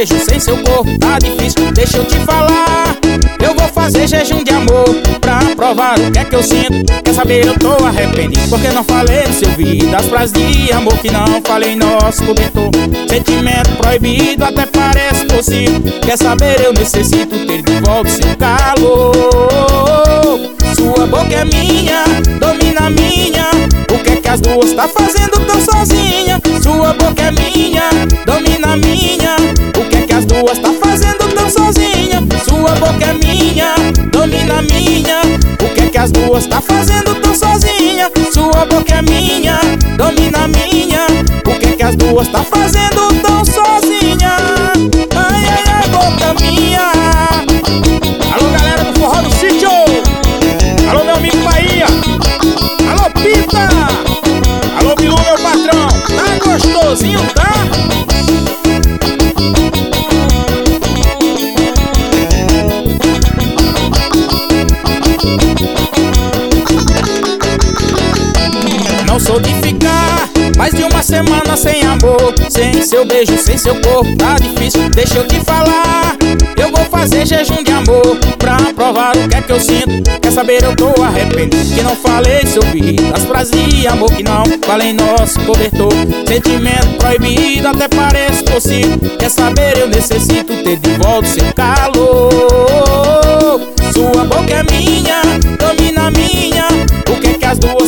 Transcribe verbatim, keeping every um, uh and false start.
beijo, sem seu corpo tá difícil. Deixa eu te falar, eu vou fazer jejum de amor pra provar o que é que eu sinto. Quer saber, eu tô arrependido porque não falei no seu ouvido as frases de amor que não falei em nosso cobertor. Sentimento proibido até parece possível. Quer saber, eu necessito ter de volta seu calor. Sua boca é minha, domina a minha. O que é que as duas tá fazendo tão sozinha? Sua boca é minha, domina a minha. O que é que as duas tá fazendo tão sozinha? Sua boca é minha, domina a minha. O que é que as duas tá fazendo tão sozinha? Sua boca é minha, domina a minha. O que é que as duas tá fazendo tão sozinha? Ai, ai, ai, boca minha. Alô, galera do Forró do Sítio. Alô, meu amigo Bahia. Alô, Pita. Alô, Bilu, meu patrão. Tá gostosinho, tá? Não sou de ficar mais de uma semana sem amor, sem seu beijo, sem seu corpo, tá difícil. Deixa eu te falar, eu vou fazer jejum de amor pra provar o que é que eu sinto. Quer saber, eu tô arrependido que não falei seu ouvido as frases de amor que não falei em nosso cobertor. Sentimento proibido até parece possível. Quer saber, eu necessito ter de volta seu calor. Sua boca é minha, domina a minha. O que é que as duas